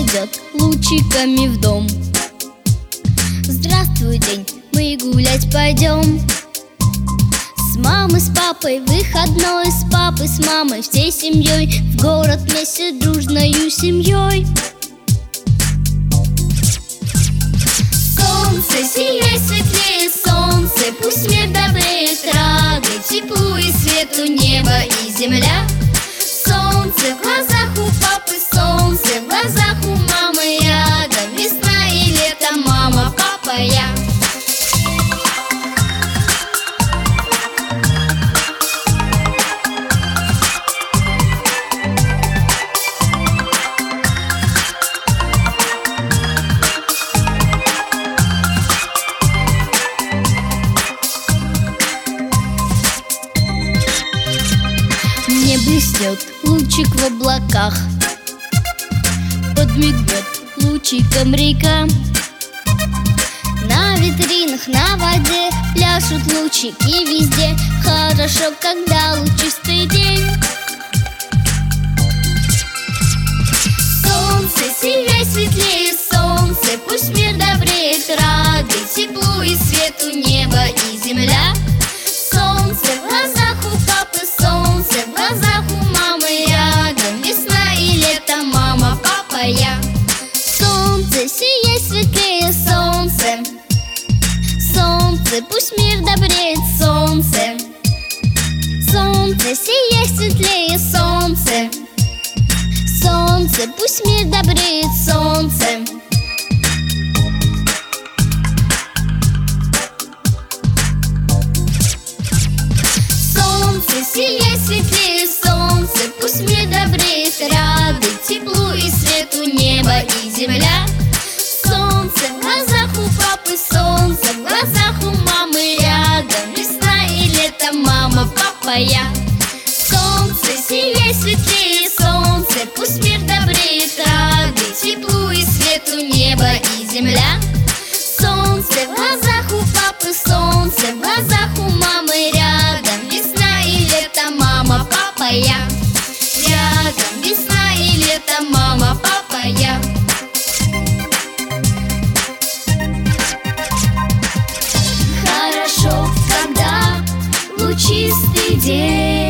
идет лучиками в дом. Здравствуй, день, мы гулять пойдем. С мамой, с папой выходной, с папой, с мамой, всей семьей в город вместе дружною семьей. Солнце, сияй светлее, солнце, пусть мир добреет, радует теплу и свету небо и земля. Солнце в глазах у папы, солнце в глазах у мамы, рядом весна и лето, мама, папа, я. Не блеснет лучик в облаках, подмигнет лучиком река. На витринах, на воде пляшут лучики везде. Хорошо, когда лучистый день. Солнце, сияй светлее, солнце, пусть мир добреет, радует теплу и свету небо и земля. Солнце в глазах у папы, солнце в глазах у мамы, рядом весна и лето, мама, папа, я. Солнце, сияй светлее, солнце, солнце, пусть мир добреет, солнце. Солнце, сияй светлее, солнце, солнце, пусть мир добреет, солнце. Солнце, сияй светлее, солнце, пусть мир добреет, радует теплу и свету небо и земля. Солнце в глазах у папы, солнце в глазах у мамы, рядом весна и лето, мама, папа, я. Солнце, сияй светлее, солнце, пусть мир добреет, радует теплу и свету небо и земля. Солнце в глазах у папы, солнце в глазах у мамы, рядом весна и лето, мама, папа, я. Рядом весна и лето, мама, папа, я. Хорошо, когда лучистый день.